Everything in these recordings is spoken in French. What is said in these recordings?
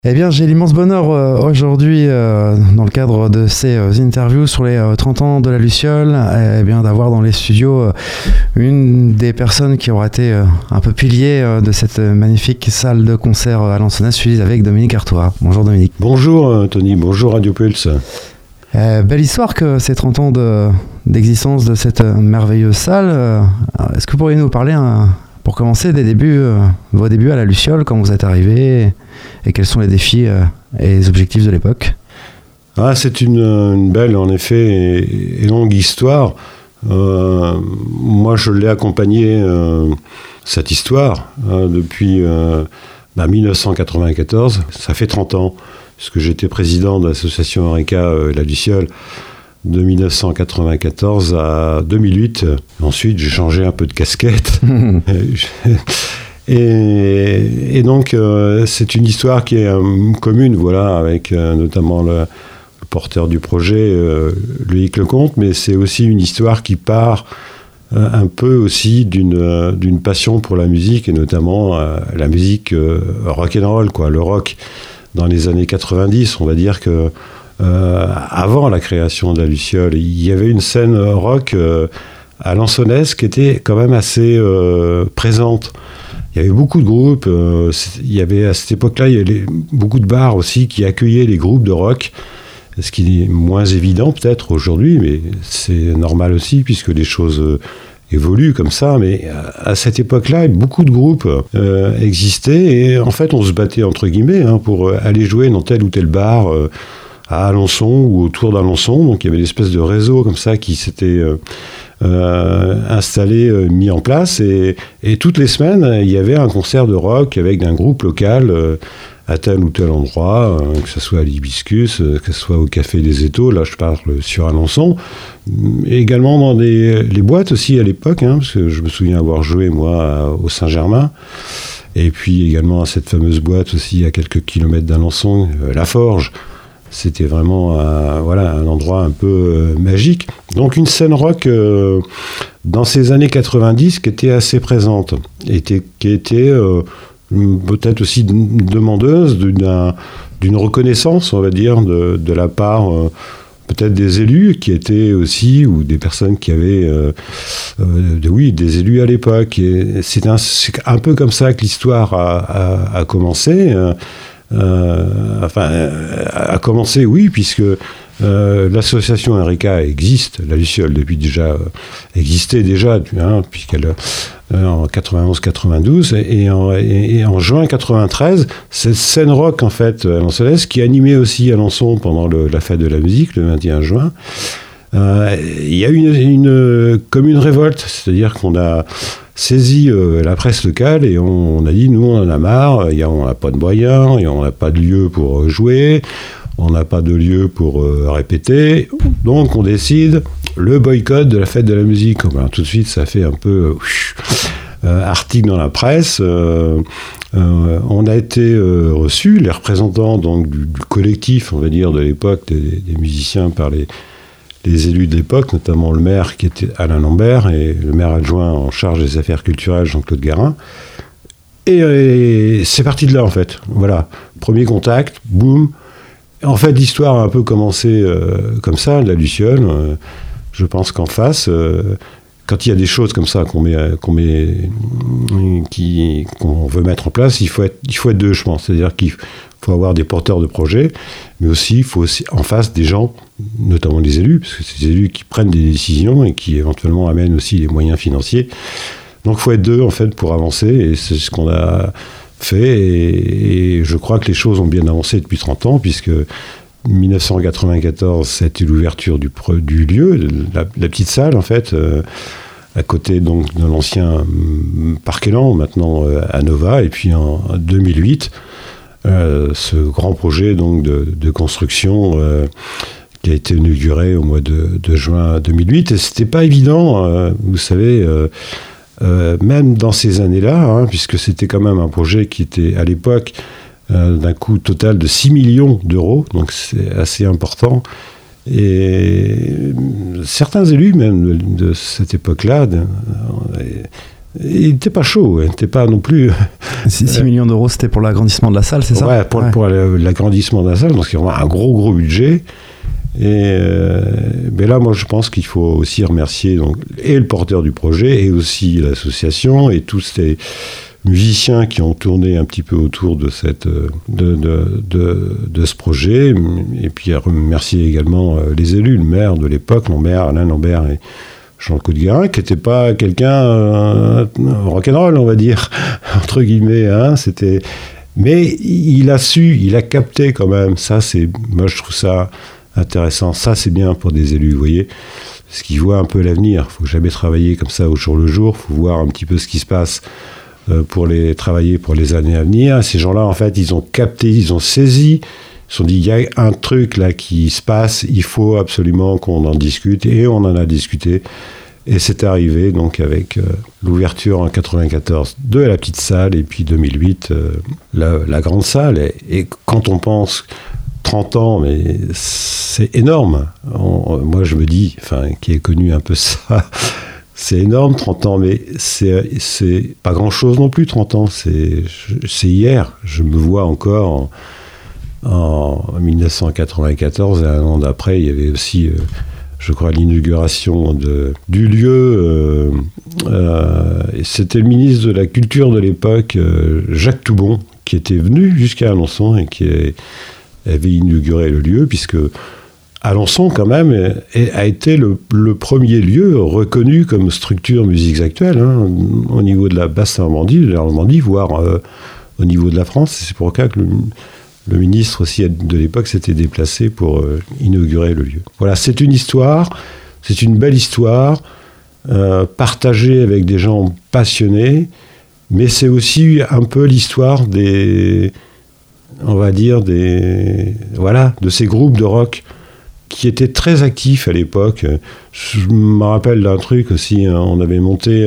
Eh bien, j'ai l'immense bonheur aujourd'hui, dans le cadre de ces interviews sur les 30 ans de la Luciole, d'avoir dans les studios une des personnes qui aura été un peu pilier de cette magnifique salle de concert à Alençon, suivie avec Dominique Artois. Bonjour Dominique. Bonjour Tony, bonjour Radio Pulse. Belle histoire que ces 30 ans d'existence de cette merveilleuse salle. Est-ce que vous pourriez nous parler pour commencer des débuts, vos débuts à la Luciole, quand vous êtes arrivé et quels sont les défis et les objectifs de l'époque? C'est une belle, en effet, et longue histoire. Moi, je l'ai accompagné, cette histoire, depuis 1994. Ça fait 30 ans, puisque j'étais président de l'association Eureka La Luciole de 1994 à 2008. Ensuite, j'ai changé un peu de casquette. Et donc, c'est une histoire qui est commune, voilà, avec notamment le porteur du projet, Loïc Lecomte, mais c'est aussi une histoire qui part un peu aussi d'une passion pour la musique, et notamment la musique rock'n'roll, quoi, le rock dans les années 90. On va dire que avant la création de la Luciole, il y avait une scène rock à Alençonnaise qui était quand même assez présente. Il y avait beaucoup de groupes, il y avait à cette époque-là, il y avait beaucoup de bars aussi qui accueillaient les groupes de rock, ce qui est moins évident peut-être aujourd'hui, mais c'est normal aussi puisque les choses évoluent comme ça. Mais à cette époque-là, beaucoup de groupes existaient, et en fait on se battait entre guillemets pour aller jouer dans tel ou tel bar à Alençon ou autour d'Alençon. Donc il y avait une espèce de réseau comme ça qui s'était installé, mis en place, et toutes les semaines il y avait un concert de rock avec un groupe local à tel ou tel endroit, que ce soit à l'Hibiscus, que ce soit au Café des Étaux, là je parle sur Alençon, et également dans les boîtes aussi à l'époque, parce que je me souviens avoir joué moi au Saint-Germain, et puis également à cette fameuse boîte aussi à quelques kilomètres d'Alençon, La Forge. C'était vraiment un endroit un peu magique. Donc une scène rock dans ces années 90 qui était assez présente, et qui était peut-être aussi demandeuse d'une reconnaissance, on va dire, de la part peut-être des élus qui étaient aussi, ou des personnes qui avaient des élus à l'époque. Et c'est un peu comme ça que l'histoire a commencé. A commencé, oui, puisque l'association Eureka existe, la Luciole existait déjà, puisqu'elle en 91-92, et en juin 93, cette scène rock en fait alençonnaise, qui animait aussi Alençon pendant la fête de la musique le 21 juin. Il y a eu comme une révolte, c'est-à-dire qu'on a saisi la presse locale, et on a dit, nous on en a marre, on n'a pas de moyens, et on n'a pas de lieu pour jouer, on n'a pas de lieu pour répéter, donc on décide le boycott de la fête de la musique. Tout de suite ça fait un peu article dans la presse. On a été reçus, les représentants donc du collectif, on va dire, de l'époque, des musiciens, par les élus de l'époque, notamment le maire qui était Alain Lambert, et le maire adjoint en charge des affaires culturelles, Jean-Claude Guérin. Et c'est parti de là, en fait. Voilà, premier contact, boum. En fait, l'histoire a un peu commencé comme ça, de la Luciole. Je pense qu'en face, quand il y a des choses comme ça qu'on veut mettre en place, il faut être deux, je pense. C'est-à-dire qu'il faut avoir des porteurs de projets, mais aussi il faut aussi en face des gens, notamment les élus, parce que c'est les élus qui prennent des décisions et qui éventuellement amènent aussi les moyens financiers. Donc il faut être deux en fait pour avancer, et c'est ce qu'on a fait, et je crois que les choses ont bien avancé depuis 30 ans, puisque 1994, c'était l'ouverture du lieu, la petite salle en fait, à côté donc de l'ancien Parc Élan, maintenant à Nova, et puis en 2008, ce grand projet donc de construction qui a été inauguré au mois de juin 2008. Et c'était pas évident, vous savez, même dans ces années-là, puisque c'était quand même un projet qui était à l'époque d'un coût total de 6 millions d'euros, donc c'est assez important. Et certains élus même de cette époque-là il n'était pas chaud, il n'était pas non plus... 6 millions d'euros, c'était pour l'agrandissement de la salle, c'est ça? Ouais, pour l'agrandissement de la salle, donc c'est vraiment un gros budget. Mais là, moi, je pense qu'il faut aussi remercier donc, et le porteur du projet, et aussi l'association, et tous ces musiciens qui ont tourné un petit peu autour de ce projet. Et puis, remercier également les élus, le maire de l'époque, Alain Lambert et Jean Coudeguerin, qui n'était pas quelqu'un rock'n'roll, on va dire, entre guillemets. Hein, mais il a capté quand même. Moi, je trouve ça intéressant. Ça, c'est bien pour des élus, vous voyez, parce qu'ils voient un peu l'avenir. Il ne faut jamais travailler comme ça au jour le jour. Il faut voir un petit peu ce qui se passe pour travailler pour les années à venir. Ces gens-là, en fait, ils ont capté, ils ont saisi. Ils se sont dit, il y a un truc là qui se passe, il faut absolument qu'on en discute. Et on en a discuté. Et c'est arrivé donc avec l'ouverture en 1994 de la petite salle et puis 2008, la grande salle. Et quand on pense 30 ans, mais c'est énorme. Moi, je me dis, qui ai connu un peu ça, c'est énorme, 30 ans, mais c'est pas grand-chose non plus, 30 ans. C'est hier. Je me vois encore en 1994, et un an d'après, il y avait aussi, je crois, l'inauguration du lieu. Et c'était le ministre de la Culture de l'époque, Jacques Toubon, qui était venu jusqu'à Alençon et qui avait inauguré le lieu, puisque Alençon, quand même, a été le premier lieu reconnu comme structure musiques actuelles, hein, au niveau de la Basse-Normandie, de la Normandie, voire au niveau de la France. C'est pour ça que le ministre aussi de l'époque s'était déplacé pour inaugurer le lieu. Voilà, c'est une histoire, c'est une belle histoire, partagée avec des gens passionnés, mais c'est aussi un peu l'histoire on va dire, de ces groupes de rock qui étaient très actifs à l'époque. Je me rappelle d'un truc aussi, hein, on avait monté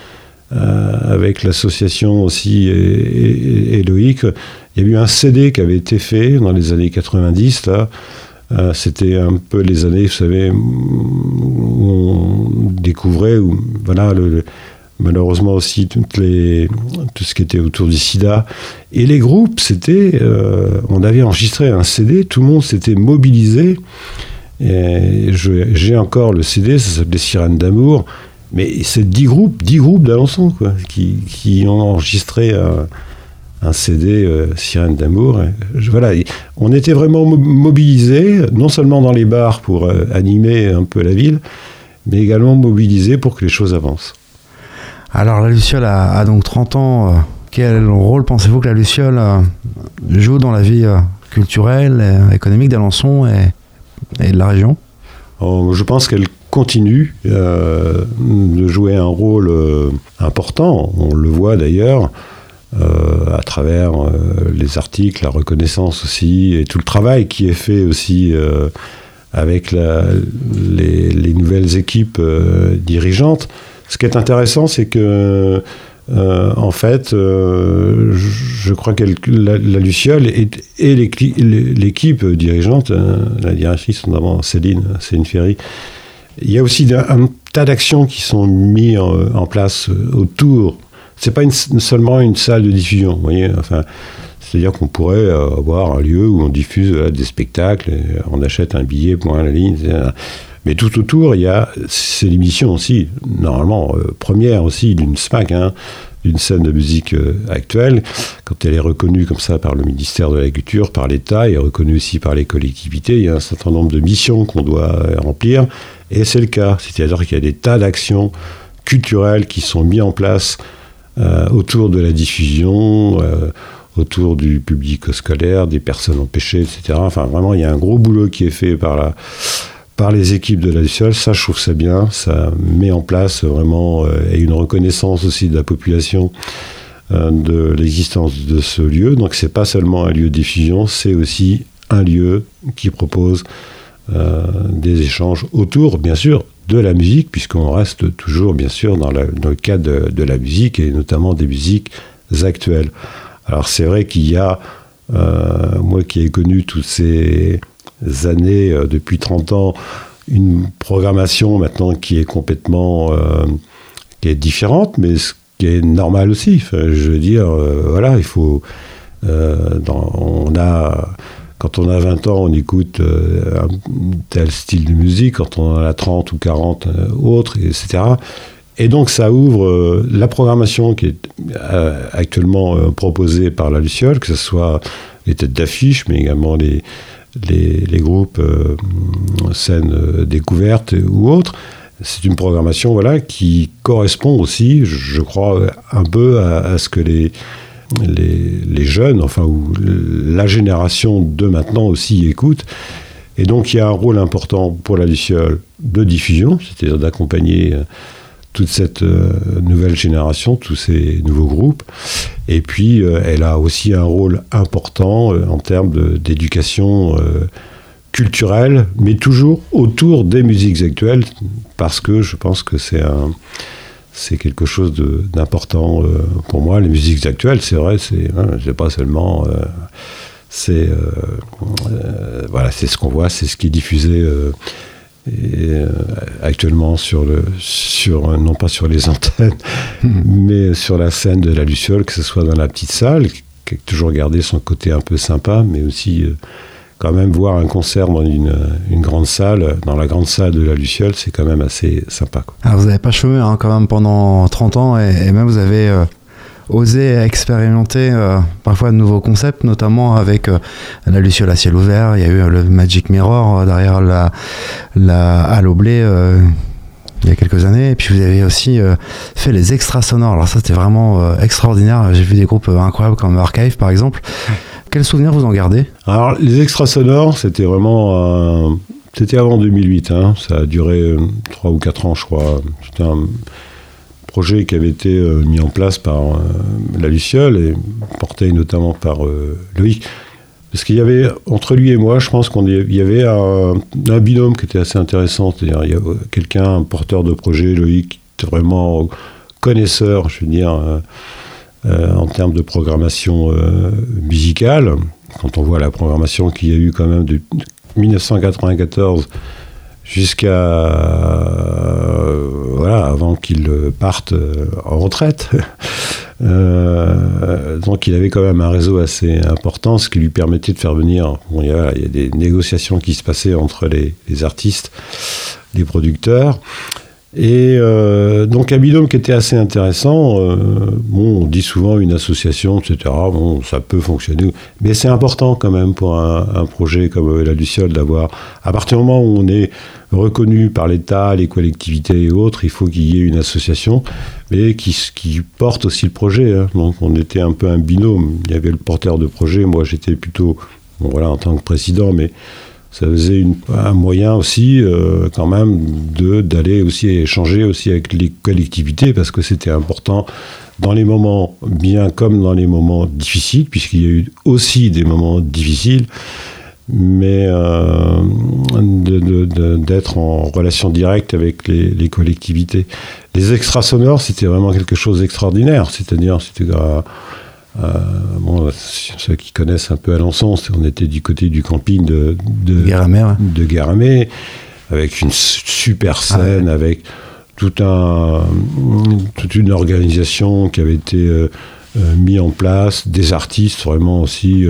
avec l'association aussi et Loïc, il y a eu un CD qui avait été fait dans les années 90, là. C'était un peu les années, vous savez, où on découvrait, malheureusement aussi tout ce qui était autour du sida. Et les groupes, on avait enregistré un CD, tout le monde s'était mobilisé. Et j'ai encore le CD, ça s'appelait Sirène d'amour. Mais c'est 10 groupes d'Alençon, quoi, qui ont enregistré un CD Sirène d'amour. Voilà, on était vraiment mobilisés, non seulement dans les bars pour animer un peu la ville, mais également mobilisés pour que les choses avancent. Alors la Luciole a donc 30 ans. Quel rôle pensez-vous que la Luciole joue dans la vie culturelle et économique d'Alençon et de la région? Je pense qu'elle continue de jouer un rôle important. On le voit d'ailleurs à travers les articles, la reconnaissance aussi, et tout le travail qui est fait aussi avec les nouvelles équipes dirigeantes. Ce qui est intéressant, c'est que, en fait, je crois que la Luciole et l'équipe dirigeante, la directrice, notamment Céline Ferry, il y a aussi un tas d'actions qui sont mises en place autour. C'est pas seulement une salle de diffusion, vous voyez. Enfin, c'est-à-dire qu'on pourrait avoir un lieu où on diffuse des spectacles, et on achète un billet pour la ligne, etc. Mais tout autour, c'est l'émission aussi, normalement, première aussi d'une SMAC, hein, d'une scène de musique actuelle, quand elle est reconnue comme ça par le ministère de la Culture, par l'État, et reconnue aussi par les collectivités, il y a un certain nombre de missions qu'on doit remplir, et c'est le cas. C'est-à-dire qu'il y a des tas d'actions culturelles qui sont mises en place autour de la diffusion, autour du public scolaire, des personnes empêchées, etc. Enfin, vraiment, il y a un gros boulot qui est fait par les équipes de la Luciole. Ça, je trouve ça bien. Ça met en place vraiment et une reconnaissance aussi de la population de l'existence de ce lieu. Donc, c'est pas seulement un lieu de diffusion, c'est aussi un lieu qui propose des échanges autour, bien sûr, de la musique, puisqu'on reste toujours, bien sûr, dans le cadre de la musique, et notamment des musiques actuelles. Alors, c'est vrai qu'il y a, moi qui ai connu toutes ces années, depuis 30 ans, une programmation maintenant qui est complètement qui est différente, mais ce qui est normal aussi. Enfin, je veux dire, voilà, il faut... Quand on a 20 ans, on écoute un tel style de musique, quand on en a 30 ou 40 autres, etc. Et donc ça ouvre la programmation qui est actuellement proposée par la Luciole, que ce soit les têtes d'affiche, mais également les groupes scènes découvertes ou autres. C'est une programmation qui correspond aussi, je crois, un peu à ce que les jeunes, enfin, ou la génération de maintenant aussi écoute. Et donc, il y a un rôle important pour la Luciole de diffusion, c'est-à-dire d'accompagner toute cette nouvelle génération, tous ces nouveaux groupes. Et puis, elle a aussi un rôle important en termes d'éducation culturelle, mais toujours autour des musiques actuelles, parce que je pense que c'est quelque chose d'important pour moi. Les musiques actuelles, c'est vrai, c'est pas seulement... voilà, c'est ce qu'on voit, c'est ce qui est diffusé actuellement non pas sur les antennes, mais sur la scène de la Luciole, que ce soit dans la petite salle, qui a toujours gardé son côté un peu sympa, mais aussi... quand même voir un concert dans une grande salle, dans la grande salle de la Luciole, c'est quand même assez sympa, quoi. Alors vous n'avez pas chômé quand même pendant 30 ans et même vous avez osé expérimenter parfois de nouveaux concepts, notamment avec la Luciole à ciel ouvert. Il y a eu le Magic Mirror derrière la Halle au Blé il y a quelques années, et puis vous avez aussi fait les extras sonores. Alors ça, c'était vraiment extraordinaire. J'ai vu des groupes incroyables comme Archive par exemple. Quels souvenirs vous en gardez ? Alors, les extras sonores, c'était vraiment... c'était avant 2008, hein. Ça a duré 3 ou 4 ans, je crois. C'était un projet qui avait été mis en place par la Luciole et porté notamment par Loïc. Parce qu'il y avait, entre lui et moi, je pense qu'il y avait un binôme qui était assez intéressant. C'est-à-dire, il y avait quelqu'un, un porteur de projet, Loïc, qui était vraiment connaisseur, je veux dire... en termes de programmation musicale, quand on voit la programmation qu'il y a eu quand même de 1994 jusqu'à avant qu'il parte en retraite. Donc il avait quand même un réseau assez important, ce qui lui permettait de faire venir... il y a des négociations qui se passaient entre les artistes, les producteurs. Et donc un binôme qui était assez intéressant. On dit souvent une association, etc. Bon, ça peut fonctionner, mais c'est important quand même pour un projet comme la Luciole d'avoir, à partir du moment où on est reconnu par l'État, les collectivités et autres, il faut qu'il y ait une association, mais qui porte aussi le projet, hein. Donc on était un peu un binôme. Il y avait le porteur de projet, moi j'étais plutôt, en tant que président, mais ça faisait un moyen aussi, quand même, d'aller aussi échanger aussi avec les collectivités, parce que c'était important dans les moments bien comme dans les moments difficiles, puisqu'il y a eu aussi des moments difficiles, mais d'être en relation directe avec les collectivités. Les extras sonores, c'était vraiment quelque chose d'extraordinaire, c'est-à-dire, ceux qui connaissent un peu Alençon, on était du côté du camping de Guéramé, avec une super scène, avec toute une organisation qui avait été mise en place, des artistes vraiment aussi.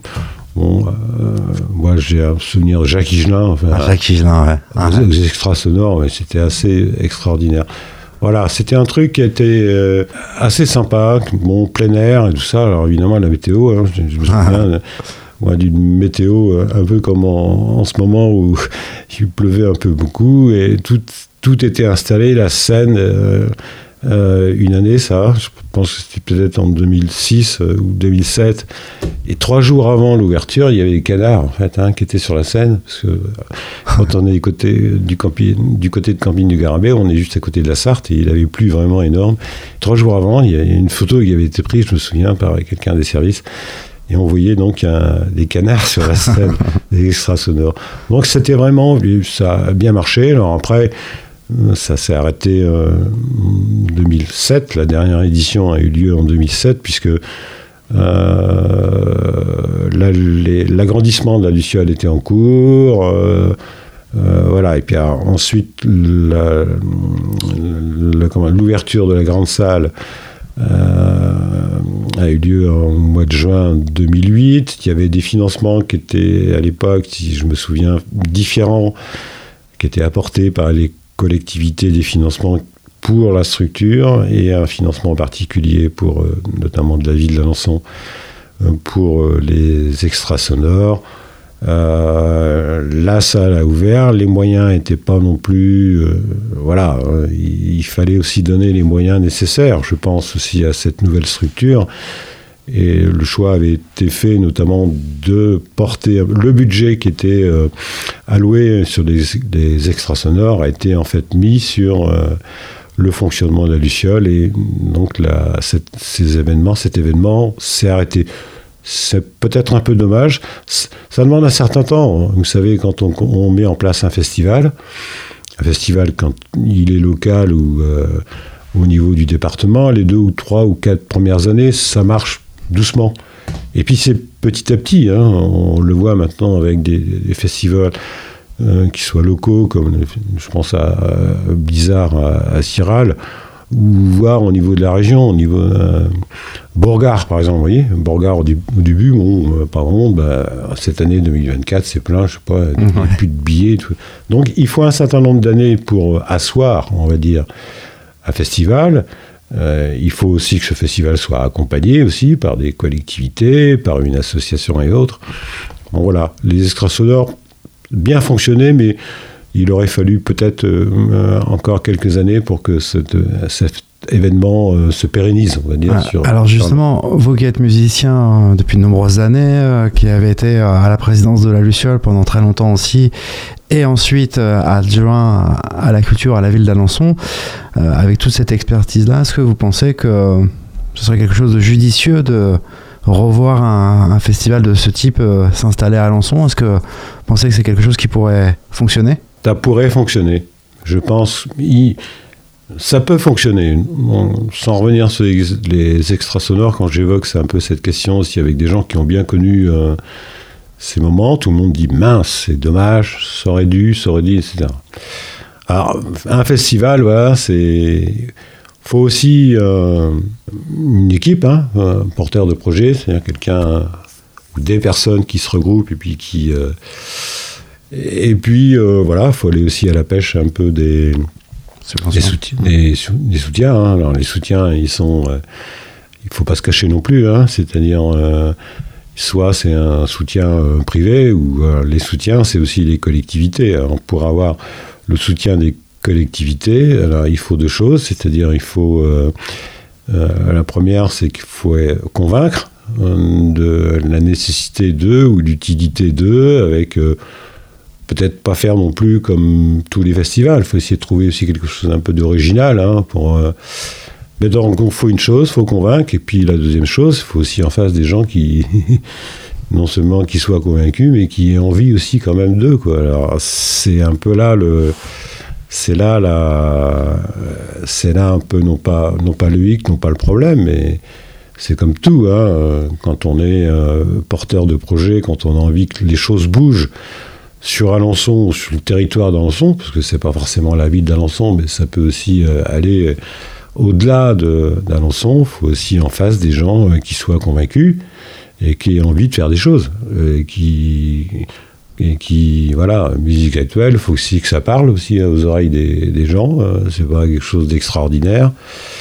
Moi j'ai un souvenir de Jacques Higelin. Jacques Higelin, ouais. Les extras sonores, mais c'était assez extraordinaire. Voilà, c'était un truc qui était assez sympa, plein air et tout ça. Alors évidemment, la météo, hein, je me souviens d'une météo un peu comme en ce moment où il pleuvait un peu beaucoup et tout était installé, la scène, une année, ça, je pense que c'était peut-être en 2006 ou 2007. Et 3 jours avant l'ouverture, il y avait des canards, en fait, qui étaient sur la scène. Parce que quand on est du côté de camping du Garabé, on est juste à côté de la Sarthe et il avait plu vraiment énorme. 3 jours avant, il y a une photo qui avait été prise, je me souviens, par quelqu'un des services. Et on voyait donc des canards sur la scène, des extras sonores. Donc c'était vraiment, ça a bien marché. Alors après, ça s'est arrêté en 2007. La dernière édition a eu lieu en 2007, puisque l'agrandissement de la Luciole était en cours. Voilà. Et puis ensuite, l'ouverture de la grande salle a eu lieu en mois de juin 2008. Il y avait des financements qui étaient, à l'époque, si je me souviens, différents, qui étaient apportés par les collectivités, des financements pour la structure et un financement particulier pour, notamment de la ville d'Alençon, pour les extrasonores. La salle a ouvert, les moyens n'étaient pas non plus... il fallait aussi donner les moyens nécessaires, je pense aussi à cette nouvelle structure. Et le choix avait été fait notamment de porter... Le budget qui était alloué sur les extrasonores a été en fait mis sur le fonctionnement de la Luciole. Et donc cet événement s'est arrêté. C'est peut-être un peu dommage. Ça demande un certain temps. Vous savez, quand on met en place un festival quand il est local ou au niveau du département, les 2 ou 3 ou 4 premières années, ça marche doucement. Et puis c'est petit à petit. On le voit maintenant avec des festivals qui soient locaux, comme je pense à Blizzard à Ciral, ou voir au niveau de la région, au niveau Bourgard, par exemple, vous voyez, Bourgard au début, par contre, cette année 2024, c'est plein, je sais pas, plus de billets. Tout. Donc, il faut un certain nombre d'années pour asseoir, on va dire, un festival. Il faut aussi que ce festival soit accompagné aussi par des collectivités, par une association et autres. Bon, voilà, les extrasonores bien fonctionné, mais il aurait fallu peut-être encore quelques années pour que cet événement se pérennise, on va dire. Alors justement, vous qui êtes musicien depuis de nombreuses années, qui avez été à la présidence de la Luciole pendant très longtemps aussi, et ensuite adjoint à la culture à la ville d'Alençon, avec toute cette expertise-là, est-ce que vous pensez que ce serait quelque chose de judicieux de revoir un festival de ce type s'installer à Alençon? Est-ce que vous pensez que c'est quelque chose qui pourrait fonctionner? Ça pourrait fonctionner. Je pense ça peut fonctionner. Sans revenir sur les extrasonores, quand j'évoque, c'est un peu cette question aussi avec des gens qui ont bien connu ces moments. Tout le monde dit mince, c'est dommage, ça aurait dû, etc. Alors, un festival, voilà, faut aussi une équipe, un porteur de projet, c'est-à-dire quelqu'un ou des personnes qui se regroupent et puis qui... voilà, il faut aller aussi à la pêche un peu des soutiens. Alors les soutiens, il faut pas se cacher non plus, c'est-à-dire soit c'est un soutien privé ou les soutiens, c'est aussi les collectivités. Alors, pour avoir le soutien des collectivités, alors il faut deux choses, c'est-à-dire il faut la première, c'est qu'il faut convaincre de la nécessité d'eux ou l'utilité d'eux, avec peut-être pas faire non plus comme tous les festivals. Il faut essayer de trouver aussi quelque chose un peu d'original. Mais donc, il faut une chose, il faut convaincre. Et puis la deuxième chose, il faut aussi en face des gens qui, non seulement qui soient convaincus, mais qui aient envie aussi quand même d'eux, quoi. Alors, c'est un peu là c'est là un peu non pas le hic, non pas le problème, mais c'est comme tout. Quand on est porteur de projet, quand on a envie que les choses bougent, sur Alençon, sur le territoire d'Alençon, parce que c'est pas forcément la ville d'Alençon, mais ça peut aussi aller au-delà d'Alençon. Il faut aussi en face des gens qui soient convaincus et qui aient envie de faire des choses, voilà, musique actuelle, il faut aussi que ça parle aussi aux oreilles des gens, c'est pas quelque chose d'extraordinaire.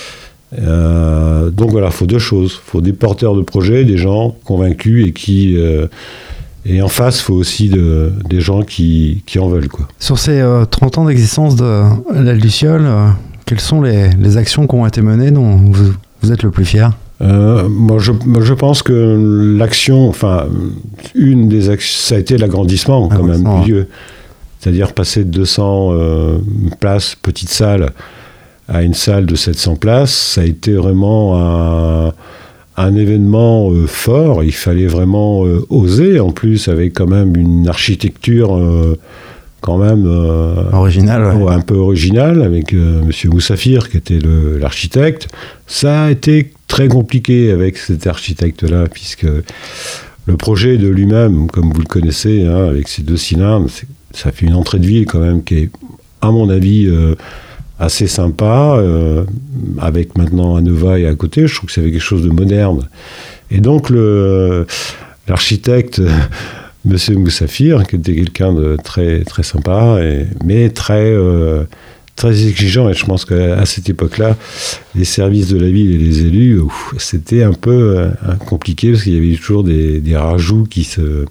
Donc voilà, il faut deux choses, il faut des porteurs de projets, des gens convaincus et qui... Et en face, il faut aussi des gens qui en veulent, quoi. Sur ces 30 ans d'existence de la Luciole, quelles sont les actions qui ont été menées dont vous êtes le plus fier ? Moi, je pense que l'action, une des actions, ça a été l'agrandissement, quand même, du lieu. C'est-à-dire passer de 200 places, petite salle, à une salle de 700 places, ça a été vraiment un événement fort. Il fallait vraiment oser, en plus, avec quand même une architecture quand même originale, ouais. Un peu originale, avec monsieur Moussafir qui était l'architecte. Ça a été très compliqué avec cet architecte-là, puisque le projet de lui-même, comme vous le connaissez, avec ses 2 cylindres, ça fait une entrée de ville quand même qui est, à mon avis, assez sympa, avec maintenant un Neuvaille à côté. Je trouve que ça avait quelque chose de moderne. Et donc l'architecte, Monsieur Moussafir, qui était quelqu'un de très, très sympa, mais très exigeant. Et je pense qu'à cette époque-là, les services de la ville et les élus, c'était un peu compliqué, parce qu'il y avait toujours des rajouts qui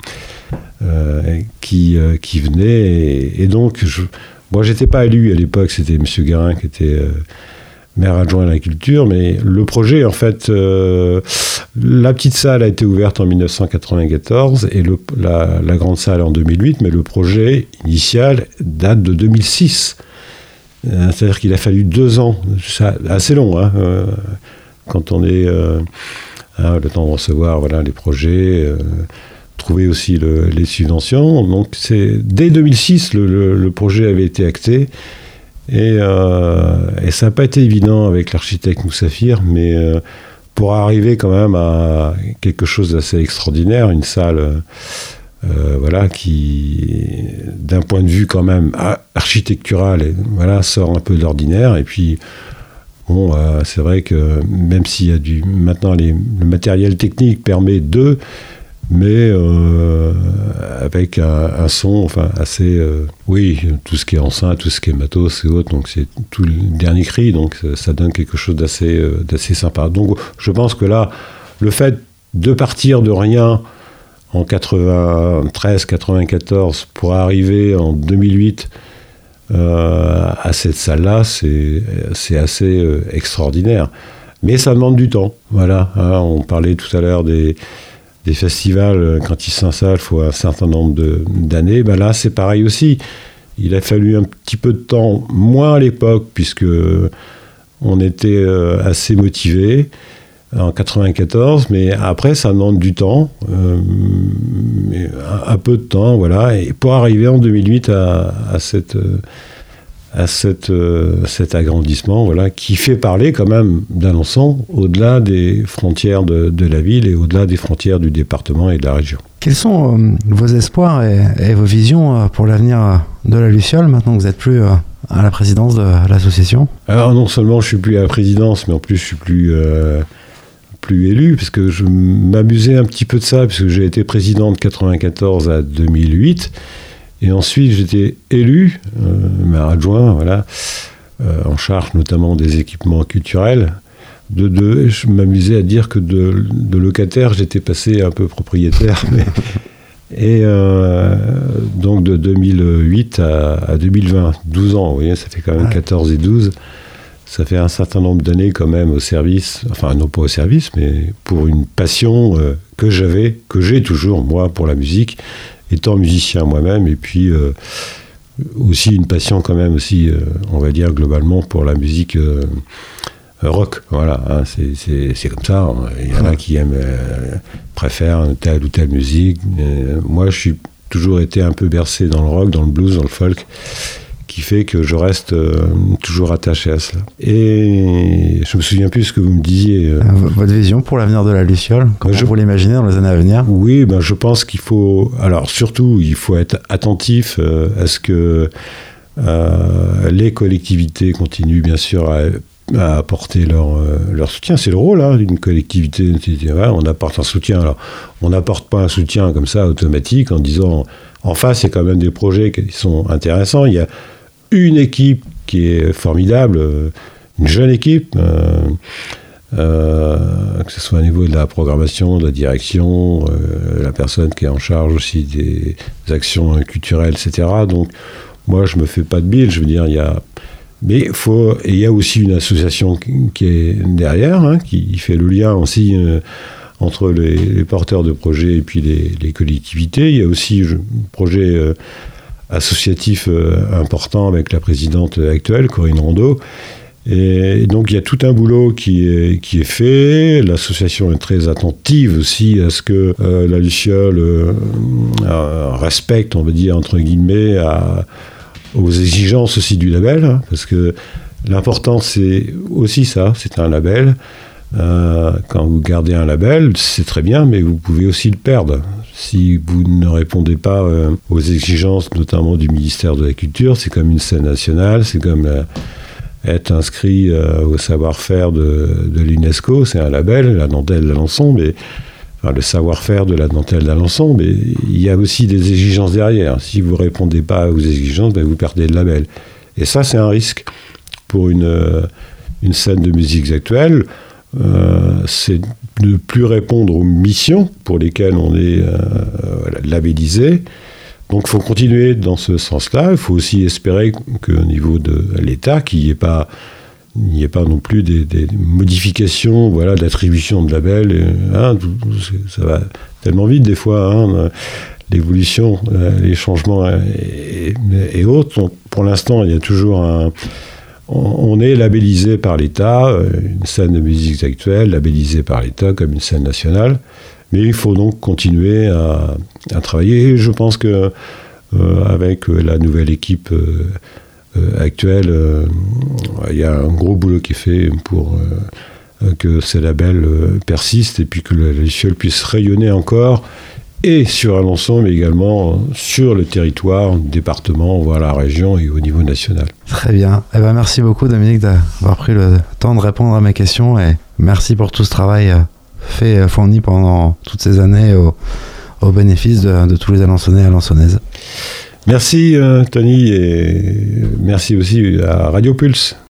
venaient. Et donc, moi, j'étais pas élu à l'époque, c'était M. Guérin qui était maire adjoint à la culture, mais le projet, en fait, la petite salle a été ouverte en 1994 et la grande salle en 2008, mais le projet initial date de 2006. C'est-à-dire qu'il a fallu 2 ans, assez long, hein, quand on est le temps de recevoir les projets, trouver aussi les subventions. Donc dès 2006, le projet avait été acté, et ça n'a pas été évident avec l'architecte Moussafir, mais pour arriver quand même à quelque chose d'assez extraordinaire, une salle qui, d'un point de vue quand même architectural, sort un peu de l'ordinaire. Et puis, c'est vrai que même s'il y a maintenant le matériel technique permet mais avec un son assez... tout ce qui est enceinte, tout ce qui est matos et autres, donc c'est tout le dernier cri, donc ça donne quelque chose d'assez sympa. Donc je pense que là, le fait de partir de rien en 93-94 pour arriver en 2008 à cette salle-là, c'est assez extraordinaire. Mais ça demande du temps. On parlait tout à l'heure des festivals, quand ils s'installent, il faut un certain nombre d'années. Là, c'est pareil aussi. Il a fallu un petit peu de temps, moins à l'époque, puisque on était assez motivés en 94, mais après, ça demande du temps, un peu de temps, et pour arriver en 2008 à cet agrandissement, qui fait parler quand même d'Alençon au-delà des frontières de la ville et au-delà des frontières du département et de la région. Quels sont vos espoirs et vos visions pour l'avenir de la Luciole, maintenant que vous n'êtes plus à la présidence de l'association ? Alors non seulement je ne suis plus à la présidence, mais en plus je ne suis plus élu, parce que je m'amusais un petit peu de ça, puisque j'ai été président de 94 à 2008. Et ensuite, j'étais élu, maire adjoint, en charge notamment des équipements culturels. Je m'amusais à dire que de locataire, j'étais passé un peu propriétaire. Donc de 2008 à 2020, 12 ans, vous voyez, ça fait quand même 14 et 12. Ça fait un certain nombre d'années quand même au service, enfin non pas au service, mais pour une passion que j'ai toujours, moi, pour la musique, étant musicien moi-même, et puis aussi une passion quand même aussi, on va dire globalement, pour la musique rock. C'est comme ça. Il y en a qui préfèrent telle ou telle musique. Moi, je suis toujours été un peu bercé dans le rock, dans le blues, dans le folk, qui fait que je reste toujours attaché à cela. Et je me souviens plus ce que vous me disiez. Votre vision pour l'avenir de la Luciole, comment vous l'imaginez dans les années à venir ? Oui, je pense qu'il faut... Alors surtout, il faut être attentif à ce que les collectivités continuent bien sûr à apporter leur soutien. C'est le rôle d'une collectivité. On apporte un soutien. Alors, on n'apporte pas un soutien comme ça automatique en disant... En face, il y a quand même des projets qui sont intéressants. Il y a une équipe qui est formidable, une jeune équipe, que ce soit au niveau de la programmation, de la direction, la personne qui est en charge aussi des actions culturelles, etc. Donc, moi, je ne me fais pas de bile. Je veux dire, il y a aussi une association qui est derrière, qui fait le lien aussi entre les porteurs de projets et puis les collectivités. Il y a aussi un projet associatif important avec la présidente actuelle, Corinne Rondeau. Et donc il y a tout un boulot qui est fait. L'association est très attentive aussi à ce que la Luciole respecte, on va dire, entre guillemets, aux exigences aussi du label, parce que l'important c'est aussi ça, c'est un label. Quand vous gardez un label, c'est très bien, mais vous pouvez aussi le perdre. Si vous ne répondez pas aux exigences, notamment du ministère de la Culture, c'est comme une scène nationale, c'est comme est inscrit au savoir-faire de l'UNESCO. C'est un label, la dentelle d'Alençon, mais enfin, le savoir-faire de la dentelle d'Alençon, mais il y a aussi des exigences derrière. Si vous ne répondez pas aux exigences, vous perdez le label. Et ça, c'est un risque pour une scène de musiques actuelles. C'est de ne plus répondre aux missions pour lesquelles on est labellisé. Donc il faut continuer dans ce sens-là. Il faut aussi espérer qu'au niveau de l'État, qu'il n'y ait pas non plus des modifications d'attribution de labels. Ça va tellement vite des fois, l'évolution, les changements et autres. Donc, pour l'instant, il y a toujours on est labellisé par l'État, une scène de musiques actuelles labellisée par l'État comme une scène nationale. Mais il faut donc continuer à travailler. Et je pense que avec la nouvelle équipe actuelle, il y a un gros boulot qui est fait pour que ces labels persistent et puis que la Luciole puisse rayonner encore, et sur Alençon, mais également sur le territoire, le département, voire la région et au niveau national. Très bien. Merci beaucoup, Dominique, d'avoir pris le temps de répondre à mes questions, et merci pour tout ce travail fourni pendant toutes ces années au bénéfice de tous les Alençonnais et Alençonnaises. Merci Tony, et merci aussi à Radio Pulse.